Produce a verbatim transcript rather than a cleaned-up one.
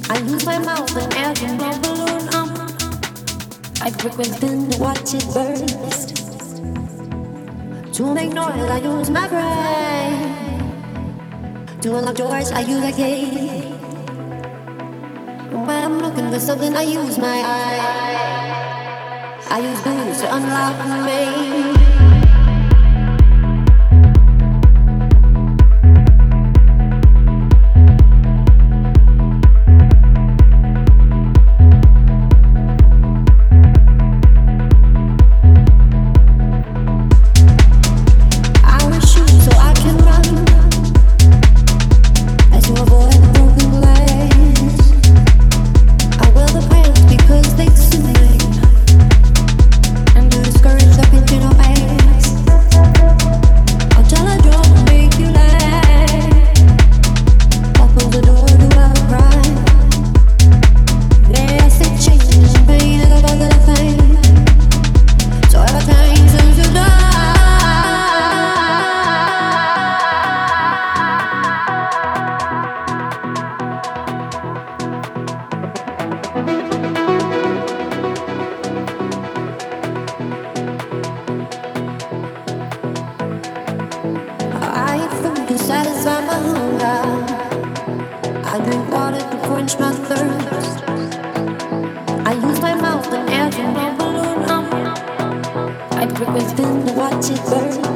I use my mouth and air to blow balloon up. I break within to watch it burst. To make noise, I use my brain. To unlock doors, I use a key. When I'm looking for something, I use my eye. I use booze to unlock me. Satisfy my hunger. I drink water to quench my thirst. I use my mouth and air to blow balloon up. I break within to watch it burn.